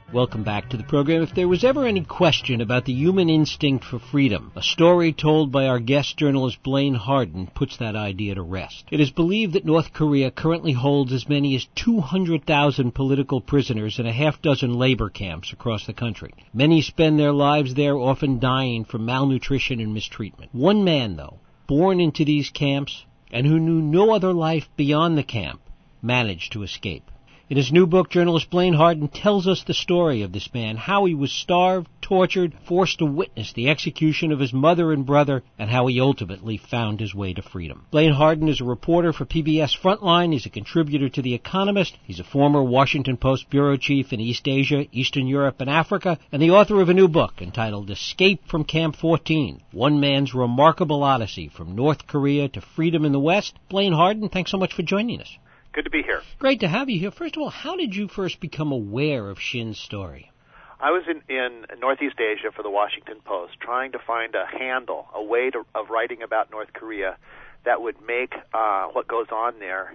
Welcome back to the program. If there was ever any question about the human instinct for freedom, a story told by our guest journalist Blaine Harden puts that idea to rest. It is believed that North Korea currently holds as many as 200,000 political prisoners in a half-dozen labor camps across the country. Many spend their lives there, often dying from malnutrition and mistreatment. One man, though, born into these camps and who knew no other life beyond the camp, managed to escape. In his new book, journalist Blaine Harden tells us the story of this man, how he was starved, tortured, forced to witness the execution of his mother and brother, and how he ultimately found his way to freedom. Blaine Harden is a reporter for PBS Frontline. He's a contributor to The Economist. He's a former Washington Post bureau chief in East Asia, Eastern Europe, and Africa, and the author of a new book entitled Escape from Camp 14, One Man's Remarkable Odyssey from North Korea to Freedom in the West. Blaine Harden, thanks so much for joining us. Good to be here. Great to have you here. First of all, how did you first become aware of Shin's story? I was in Northeast Asia for the Washington Post trying to find a handle, a way of writing about North Korea that would make what goes on there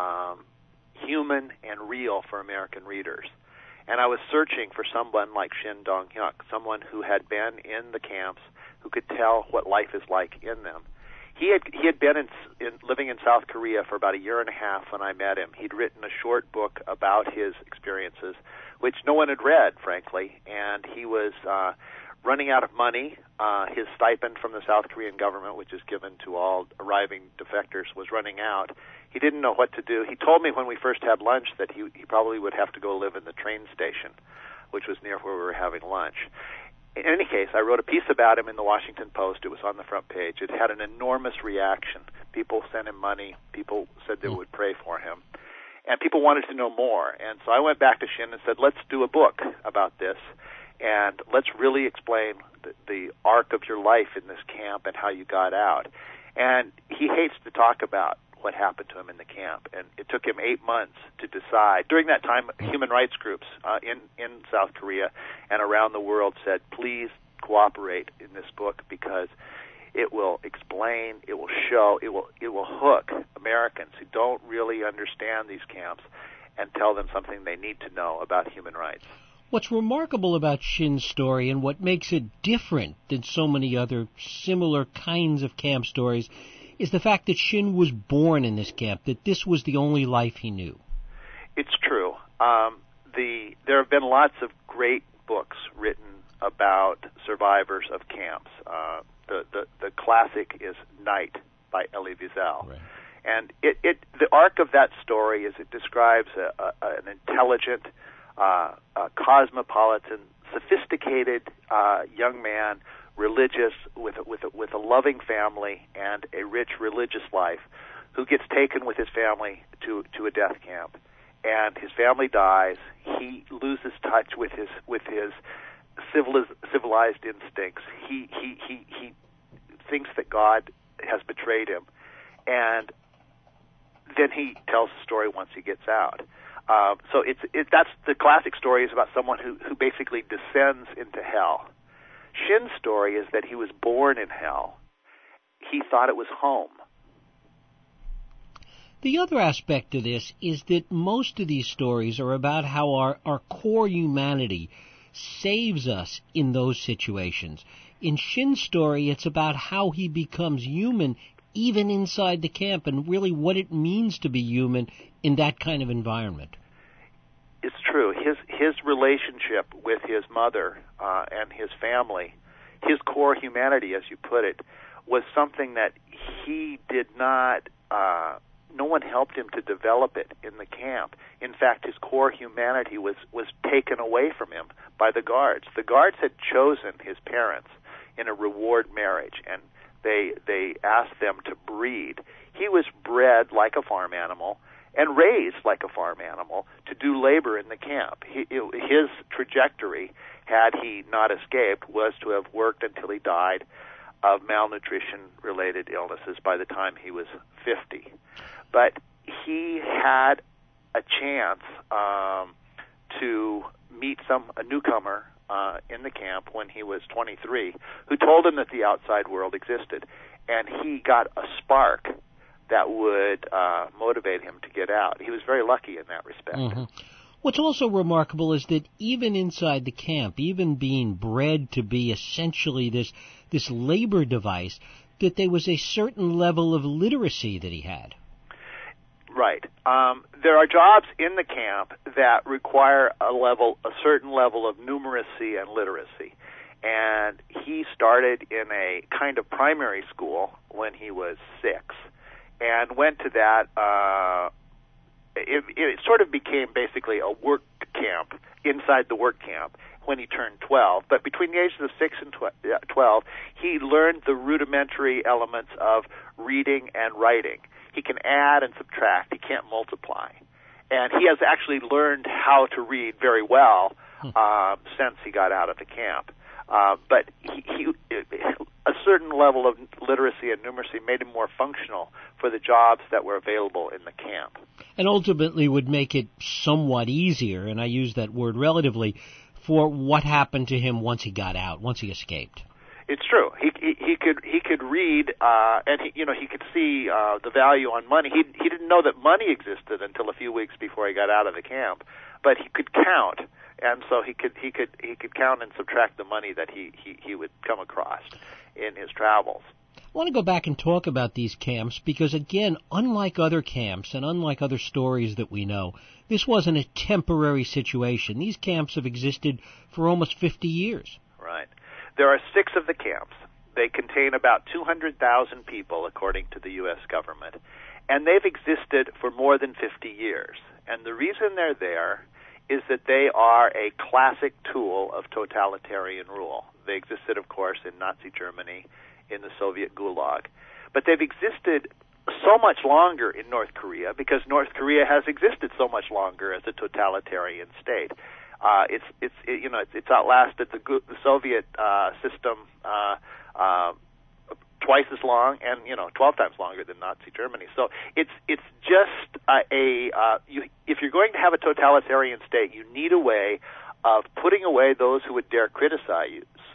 human and real for American readers. And I was searching for someone like Shin Dong-hyuk, someone who had been in the camps, who could tell what life is like in them. He had been living in South Korea for about a year and a half when I met him. He'd written a short book about his experiences, which no one had read, frankly, and he was running out of money. His stipend from the South Korean government, which is given to all arriving defectors, was running out. He didn't know what to do. He told me when we first had lunch that he probably would have to go live in the train station, which was near where we were having lunch. In any case, I wrote a piece about him in the Washington Post. It was on the front page. It had an enormous reaction. People sent him money. People said they would pray for him. And people wanted to know more. And so I went back to Shin and said, let's do a book about this, and let's really explain the arc of your life in this camp and how you got out. And he hates to talk about what happened to him in the camp, and it took him 8 months to decide. During that time, human rights groups in South Korea and around the world said, please cooperate in this book because it will explain, it will show, it will hook Americans who don't really understand these camps and tell them something they need to know about human rights. What's remarkable about Shin's story and what makes it different than so many other similar kinds of camp stories is the fact that Shin was born in this camp, that this was the only life he knew. It's true. There have been lots of great books written about survivors of camps. The classic is Night by Elie Wiesel. Right. And the arc of that story is it describes an intelligent, cosmopolitan, sophisticated young man, religious, with a loving family and a rich religious life, who gets taken with his family to a death camp, and his family dies. He loses touch with his civilized instincts. He thinks that God has betrayed him, and then he tells the story once he gets out. So that's the classic story, is about someone who basically descends into hell. Shin's story is that he was born in hell. He thought it was home. The other aspect to this is that most of these stories are about how our core humanity saves us in those situations. In Shin's story, it's about how he becomes human even inside the camp and really what it means to be human in that kind of environment. It's true. His relationship with his mother and his family, his core humanity, as you put it, was something that he did not, no one helped him to develop it in the camp. In fact, his core humanity was taken away from him by the guards. The guards had chosen his parents in a reward marriage, and they asked them to breed. He was bred like a farm animal and raised like a farm animal to do labor in the camp. His trajectory, had he not escaped, was to have worked until he died of malnutrition-related illnesses by the time he was 50. But he had a chance to meet a newcomer in the camp when he was 23, who told him that the outside world existed, and he got a spark that would motivate him to get out. He was very lucky in that respect. Mm-hmm. What's also remarkable is that even inside the camp, even being bred to be essentially this labor device, that there was a certain level of literacy that he had. Right. There are jobs in the camp that require a certain level of numeracy and literacy. And he started in a kind of primary school when he was 6, and went to that. It sort of became basically a work camp inside the work camp when he turned 12. But between the ages of 6 and 12, he learned the rudimentary elements of reading and writing. He can add and subtract. He can't multiply. And he has actually learned how to read very well since he got out of the camp. But a certain level of literacy and numeracy made him more functional for the jobs that were available in the camp. And ultimately would make it somewhat easier, and I use that word relatively, for what happened to him once he got out, once he escaped. It's true. He could read, and he could see the value on money. He didn't know that money existed until a few weeks before he got out of the camp, but he could count, and so he could count and subtract the money that he would come across in his travels. I want to go back and talk about these camps because, again, unlike other camps and unlike other stories that we know, this wasn't a temporary situation. These camps have existed for almost 50 years. Right. There are 6 of the camps. They contain about 200,000 people, according to the U.S. government, and they've existed for more than 50 years. And the reason they're there is that they are a classic tool of totalitarian rule. They existed, of course, in Nazi Germany, in the Soviet Gulag. But they've existed so much longer in North Korea because North Korea has existed so much longer as a totalitarian state. It's outlasted the Soviet system twice as long, and 12 times longer than Nazi Germany. So it's just if you're going to have a totalitarian state, you need a way of putting away those who would dare criticize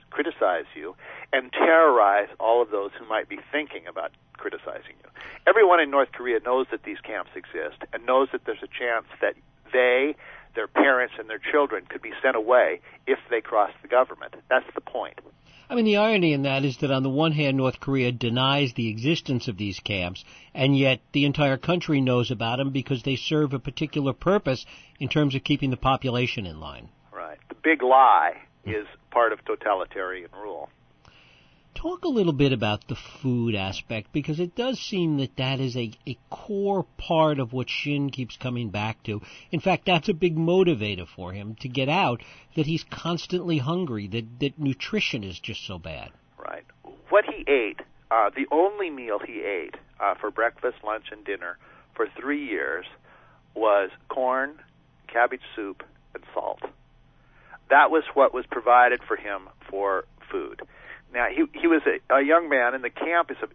you and terrorize all of those who might be thinking about criticizing you. Everyone in North Korea knows that these camps exist and knows that there's a chance that their parents, and their children could be sent away if they cross the government. That's the point. I mean, the irony in that is that on the one hand, North Korea denies the existence of these camps, and yet the entire country knows about them because they serve a particular purpose in terms of keeping the population in line. Right. The big lie is part of totalitarian rule. Talk a little bit about the food aspect, because it does seem that is a core part of what Shin keeps coming back to. In fact, that's a big motivator for him to get out, that he's constantly hungry, that nutrition is just so bad. Right. What he ate, the only meal he ate for breakfast, lunch, and dinner for 3 years was corn, cabbage soup, and salt. That was what was provided for him for food. Now he was a young man, and the camp is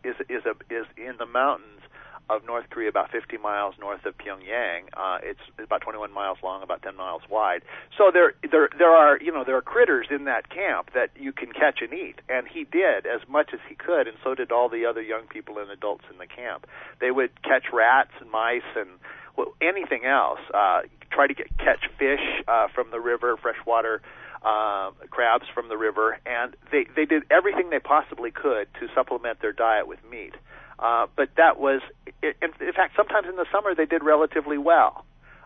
in the mountains of North Korea, about 50 miles north of Pyongyang. It's about 21 miles long, about 10 miles wide. So there are critters in that camp that you can catch and eat, and he did as much as he could, and so did all the other young people and adults in the camp. They would catch rats and mice and anything else. Try to catch fish from the river, freshwater crabs from the river, and they did everything they possibly could to supplement their diet with meat. But that was, in fact, sometimes in the summer they did relatively well.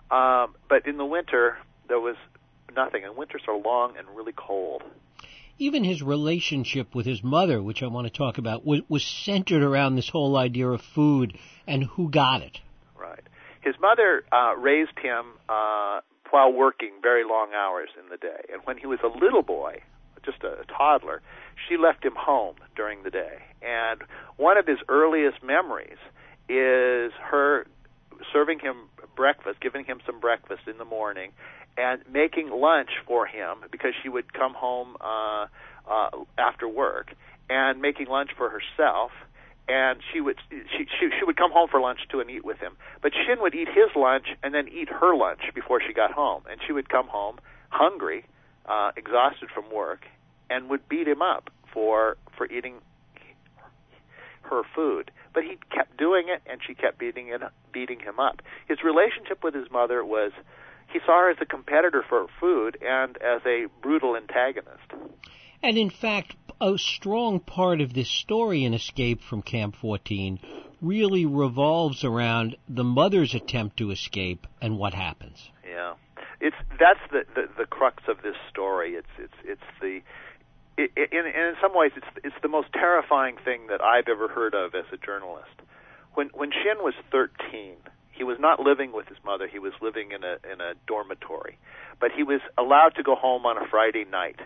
But in the winter, there was nothing, and winters are long and really cold. Even his relationship with his mother, which I want to talk about, was centered around this whole idea of food and who got it. Right. His mother raised him while working very long hours in the day. And when he was a little boy, just a toddler, she left him home during the day. And one of his earliest memories is her serving him breakfast, giving him some breakfast in the morning, and making lunch for him because she would come home after work, and making lunch for herself. And she would come home for lunch too and eat with him. But Shin would eat his lunch and then eat her lunch before she got home. And she would come home hungry, exhausted from work, and would beat him up for eating her food. But he kept doing it, and she kept beating him up. His relationship with his mother was, he saw her as a competitor for food and as a brutal antagonist. And in fact, a strong part of this story in Escape from Camp 14 really revolves around the mother's attempt to escape and what happens. Yeah, that's the crux of this story. In some ways it's the most terrifying thing that I've ever heard of as a journalist. When Shin was 13, he was not living with his mother. He was living in a dormitory, but he was allowed to go home on a Friday night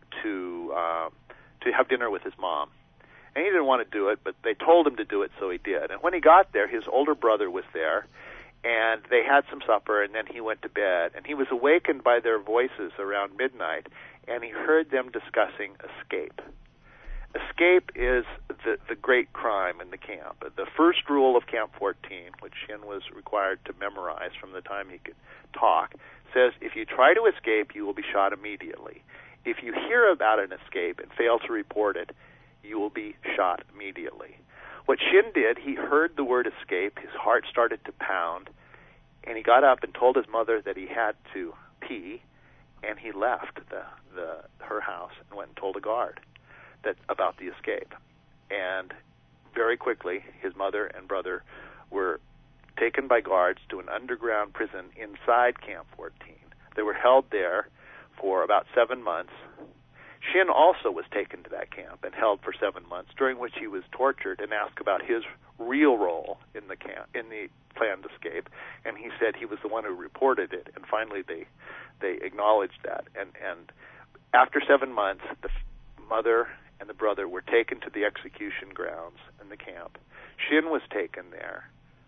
to have dinner with his mom. And he didn't want to do it, but they told him to do it, so he did. And when he got there, his older brother was there, and they had some supper, and then he went to bed. And he was awakened by their voices around midnight, and he heard them discussing escape. Escape is the great crime in the camp. The first rule of Camp 14, which Shin was required to memorize from the time he could talk, says if you try to escape, you will be shot immediately. If you hear about an escape and fail to report it, you will be shot immediately. What Shin did, he heard the word escape, his heart started to pound, and he got up and told his mother that he had to pee, and he left her house and went and told a guard about the escape. And very quickly, his mother and brother were taken by guards to an underground prison inside Camp 14. They were held there for about 7 months. Shin also was taken to that camp and held for 7 months, during which he was tortured and asked about his real role in the camp, in the planned escape, and he said he was the one who reported it. And finally, they acknowledged that. And after 7 months, the mother and the brother were taken to the execution grounds in the camp. Shin was taken there,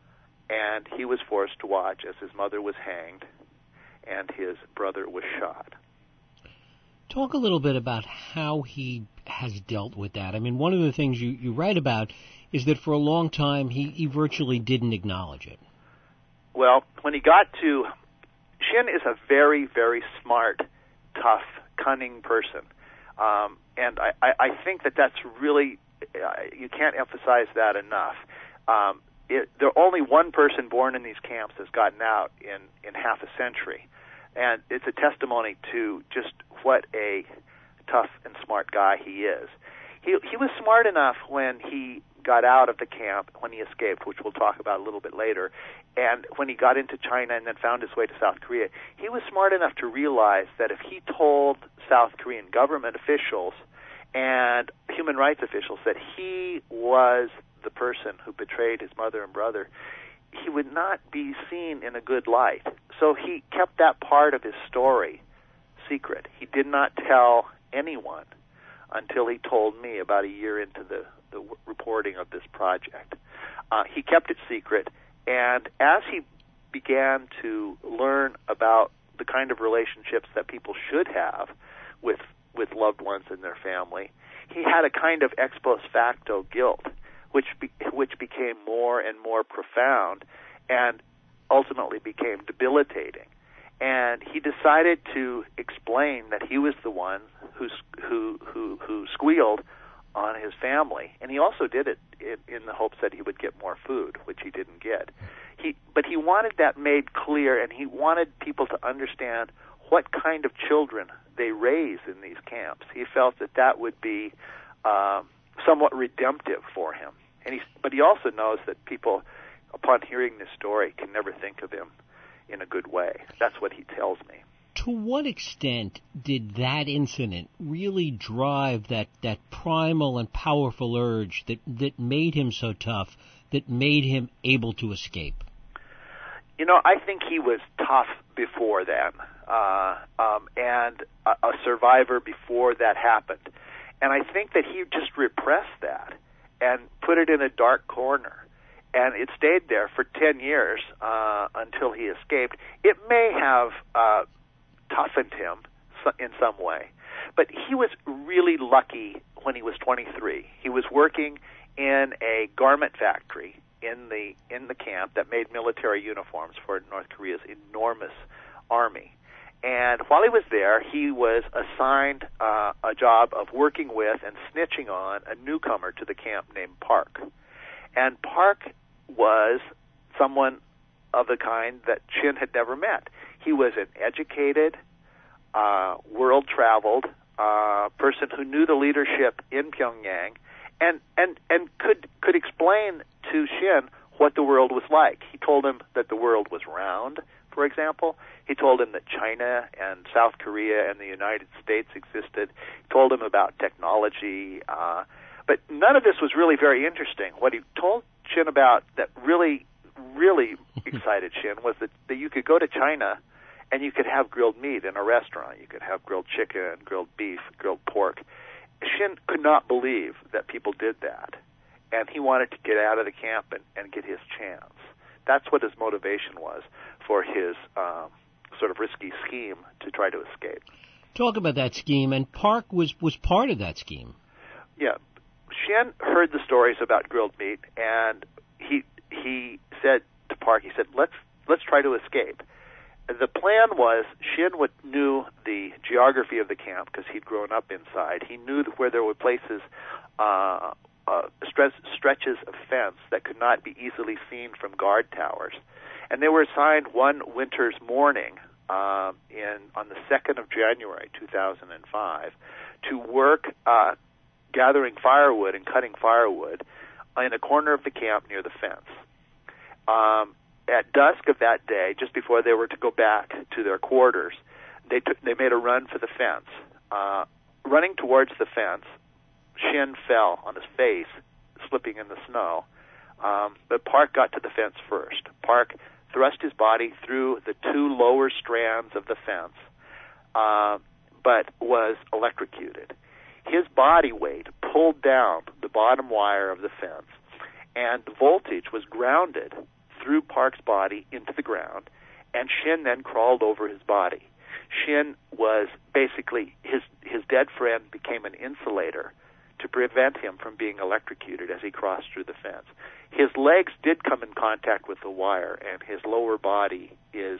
and he was forced to watch as his mother was hanged and his brother was shot. Talk a little bit about how he has dealt with that. I mean, one of the things you write about is that for a long time he virtually didn't acknowledge it. Well, when he got to... Shin is a very, very smart, tough, cunning person. And I think that's really... you can't emphasize that enough. There only one person born in these camps has gotten out in half a century. And it's a testimony to just what a tough and smart guy he is. He was smart enough when he got out of the camp, when he escaped, which we'll talk about a little bit later, and when he got into China and then found his way to South Korea, he was smart enough to realize that if he told South Korean government officials and human rights officials that he was the person who betrayed his mother and brother, he would not be seen in a good light. So he kept that part of his story secret. He did not tell anyone until he told me about a year into the reporting of this project. He kept it secret, and as he began to learn about the kind of relationships that people should have with loved ones in their family, he had a kind of ex post facto guilt, which became more and more profound and ultimately became debilitating. And he decided to explain that he was the one who squealed on his family, and he also did it in the hopes that he would get more food, which he didn't get. But he wanted that made clear, and he wanted people to understand what kind of children they raise in these camps. He felt that would be somewhat redemptive for him. But he also knows that people, upon hearing this story, can never think of him in a good way. That's what he tells me. To what extent did that incident really drive that primal and powerful urge that made him so tough, that made him able to escape? You know, I think he was tough before then, and a survivor before that happened. And I think that he just repressed that and put it in a dark corner. And it stayed there for 10 years until he escaped. It may have toughened him in some way. But he was really lucky when he was 23. He was working in a garment factory in the camp that made military uniforms for North Korea's enormous army. And while he was there, he was assigned a job of working with and snitching on a newcomer to the camp named Park. And Park was someone of the kind that Shin had never met. He was an educated, world-traveled person who knew the leadership in Pyongyang, and could explain to Xin what the world was like. He told him that the world was round, for example. He told him that China and South Korea and the United States existed. He told him about technology. But none of this was really very interesting. What he told Xin about that really, really excited Xin was that you could go to China and you could have grilled meat in a restaurant. You could have grilled chicken, grilled beef, grilled pork. Xin could not believe that people did that. And he wanted to get out of the camp and get his chance. That's what his motivation was for his sort of risky scheme to try to escape. Talk about that scheme, and Park was part of that scheme. Yeah. Xin heard the stories about grilled meat, and he said to Park, he said, let's try to escape. The plan was Xin knew the geography of the camp because he'd grown up inside. He knew where there were places, stretches of fence that could not be easily seen from guard towers. And they were assigned one winter's morning on the 2nd of January, 2005, to work gathering firewood and cutting firewood in a corner of the camp near the fence. At dusk of that day, just before they were to go back to their quarters, they made a run for the fence. Running towards the fence, Xin fell on his face, slipping in the snow. But Park got to the fence first. Park thrust his body through the two lower strands of the fence, but was electrocuted. His body weight pulled down the bottom wire of the fence, and the voltage was grounded through Park's body into the ground, and Xin then crawled over his body. Xin was basically, his dead friend became an insulator to prevent him from being electrocuted as he crossed through the fence. His legs did come in contact with the wire, and his lower body his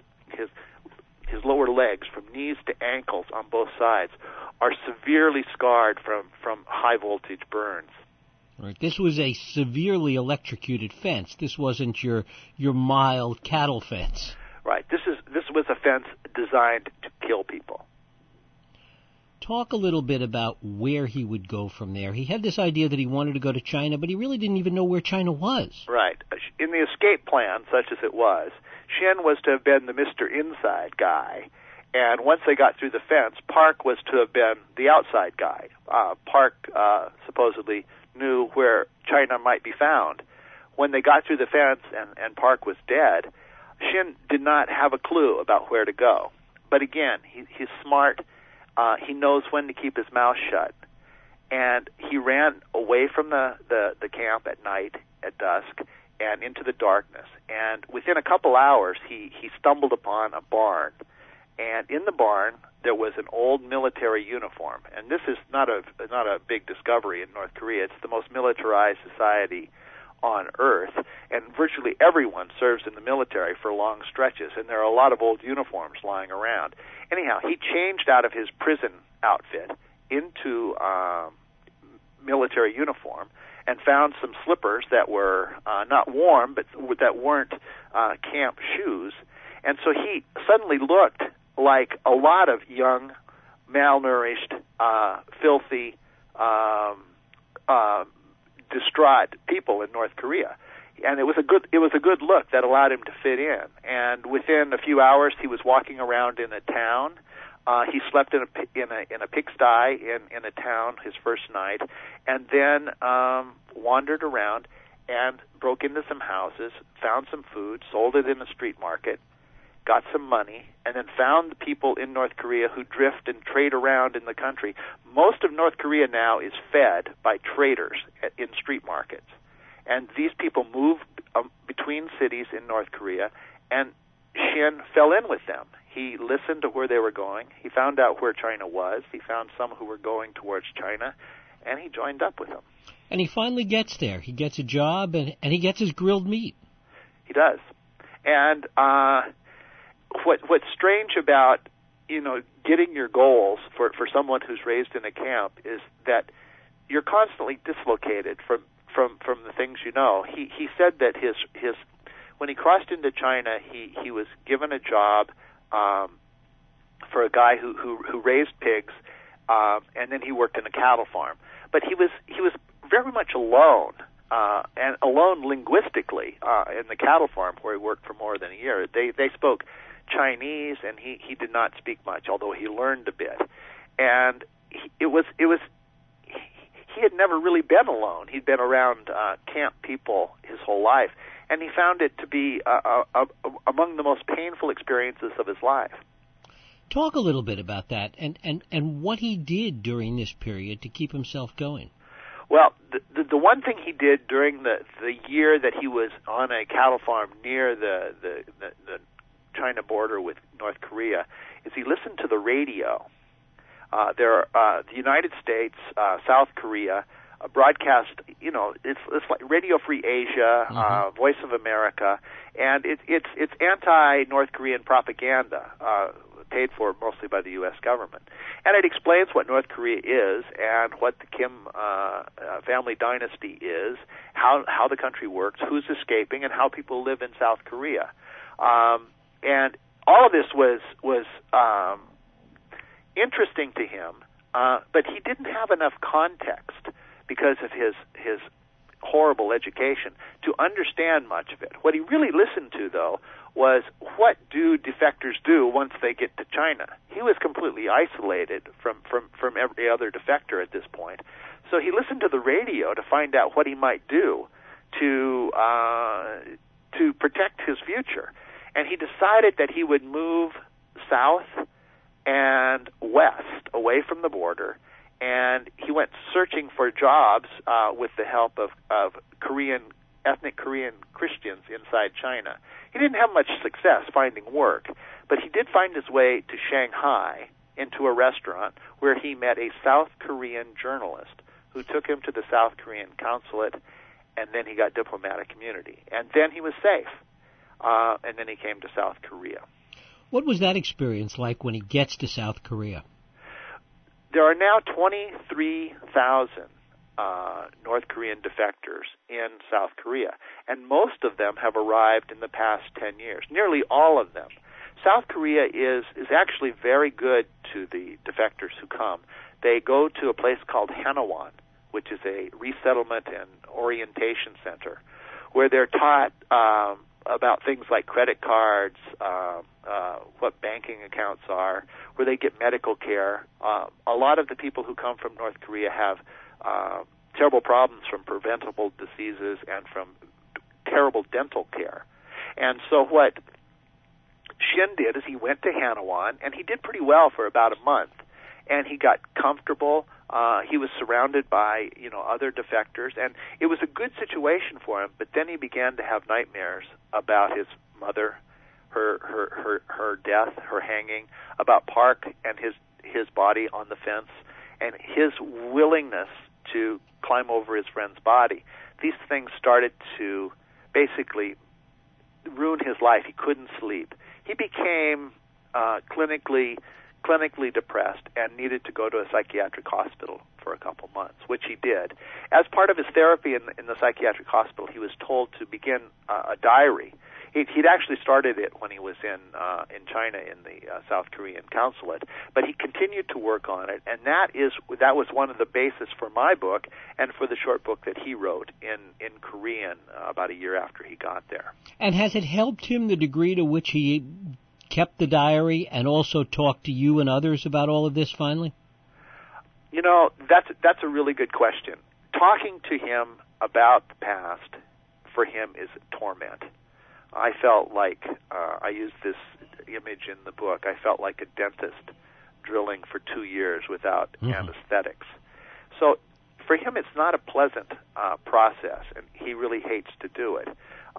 lower legs from knees to ankles on both sides are severely scarred from high voltage burns. Right. This was a severely electrocuted fence. This wasn't your mild cattle fence. Right. This was a fence designed to kill people. Talk a little bit about where he would go from there. He had this idea that he wanted to go to China, but he really didn't even know where China was. Right. In the escape plan, such as it was, Xin was to have been the Mr. Inside guy, and once they got through the fence, Park was to have been the outside guy. Park supposedly knew where China might be found. When they got through the fence and Park was dead, Xin did not have a clue about where to go. But again, he's smart. He knows when to keep his mouth shut. And he ran away from the camp at night, at dusk, and into the darkness. And within a couple hours, he stumbled upon a barn. And in the barn, there was an old military uniform. And this is not a big discovery in North Korea. It's the most militarized society on Earth, and virtually everyone serves in the military for long stretches, and there are a lot of old uniforms lying around. Anyhow, he changed out of his prison outfit into military uniform and found some slippers that were not warm, but that weren't camp shoes. And so he suddenly looked like a lot of young, malnourished, filthy, distraught people in North Korea. And it was a good look that allowed him to fit in. And within a few hours, he was walking around in a town. He slept in a pigsty in a town his first night, and then wandered around and broke into some houses, found some food, sold it in a street market, got some money, and then found the people in North Korea who drift and trade around in the country. Most of North Korea now is fed by traders in street markets. And these people move between cities in North Korea, and Xin fell in with them. He listened to where they were going. He found out where China was. He found some who were going towards China, and he joined up with them. And he finally gets there. He gets a job, and he gets his grilled meat. He does. And what's strange about, getting your goals for someone who's raised in a camp is that you're constantly dislocated from the things you know. He said that his when he crossed into China, he was given a job for a guy who raised pigs, and then he worked in a cattle farm. But he was very much alone, and alone linguistically in the cattle farm where he worked for more than a year. They spoke Chinese, and he did not speak much, although he learned a bit. And he had never really been alone. He'd been around camp people his whole life, and he found it to be among the most painful experiences of his life. Talk a little bit about that and what he did during this period to keep himself going. Well, the one thing he did during the year that he was on a cattle farm near the China border with North Korea is he listened to the radio. The United States, South Korea, broadcast, it's like Radio Free Asia, Voice of America, and it's anti-North Korean propaganda, paid for mostly by the U.S. government. And it explains what North Korea is and what the Kim family dynasty is, how the country works, who's escaping, and how people live in South Korea. And all of this was interesting to him, but he didn't have enough context because of his horrible education to understand much of it. What he really listened to, though, was what do defectors do once they get to China? He was completely isolated from every other defector at this point. So he listened to the radio to find out what he might do to protect his future. And he decided that he would move south and west, away from the border, and he went searching for jobs with the help of ethnic Korean Christians inside China. He didn't have much success finding work, but he did find his way to Shanghai into a restaurant where he met a South Korean journalist who took him to the South Korean consulate, and then he got diplomatic immunity. And then he was safe, and then he came to South Korea. What was that experience like when he gets to South Korea? There are now 23,000 North Korean defectors in South Korea, and most of them have arrived in the past 10 years, nearly all of them. South Korea is actually very good to the defectors who come. They go to a place called Hanawon, which is a resettlement and orientation center, where they're taught about things like credit cards, what banking accounts are, where they get medical care. A lot of the people who come from North Korea have terrible problems from preventable diseases and from terrible dental care. And so what Shin did is he went to Hanawon, and he did pretty well for about a month. And he got comfortable. He was surrounded by, other defectors, and it was a good situation for him. But then he began to have nightmares about his mother, her death, her hanging, about Park and his body on the fence, and his willingness to climb over his friend's body. These things started to basically ruin his life. He couldn't sleep. He became clinically depressed and needed to go to a psychiatric hospital for a couple months, which he did. As part of his therapy in the psychiatric hospital, he was told to begin a diary. He'd actually started it when he was in China in the South Korean consulate, but he continued to work on it, and that was one of the basis for my book and for the short book that he wrote in Korean about a year after he got there. And has it helped him the degree to which he kept the diary and also talked to you and others about all of this finally? That's a really good question. Talking to him about the past for him is torment. I felt like, I used this image in the book, I felt like a dentist drilling for 2 years without anesthetics. So for him it's not a pleasant process, and he really hates to do it.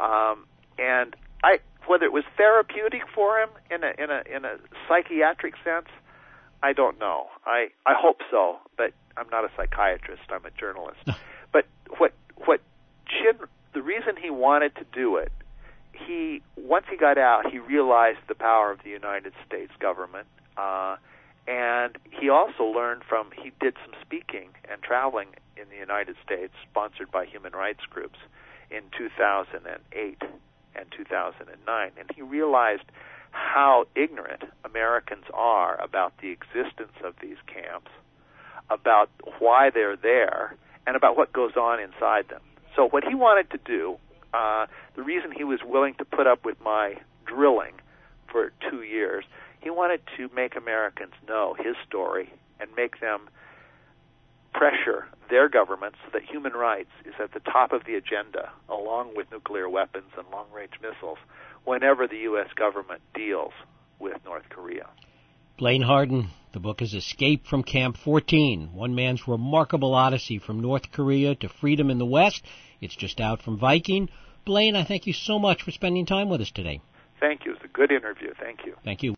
And whether it was therapeutic for him in a psychiatric sense, I don't know. I hope so, but I'm not a psychiatrist. I'm a journalist. But what Shin, the reason he wanted to do it, once he got out, he realized the power of the United States government, and he also learned he did some speaking and traveling in the United States, sponsored by human rights groups, in 2008 and 2009, and he realized how ignorant Americans are about the existence of these camps, about why they're there, and about what goes on inside them. So what he wanted to do, the reason he was willing to put up with my drilling for 2 years, he wanted to make Americans know his story and make them pressure their governments so that human rights is at the top of the agenda, along with nuclear weapons and long-range missiles, whenever the U.S. government deals with North Korea. Blaine Harden, the book is Escape from Camp 14, one man's remarkable odyssey from North Korea to freedom in the West. It's just out from Viking. Blaine, I thank you so much for spending time with us today. Thank you. It was a good interview. Thank you. Thank you.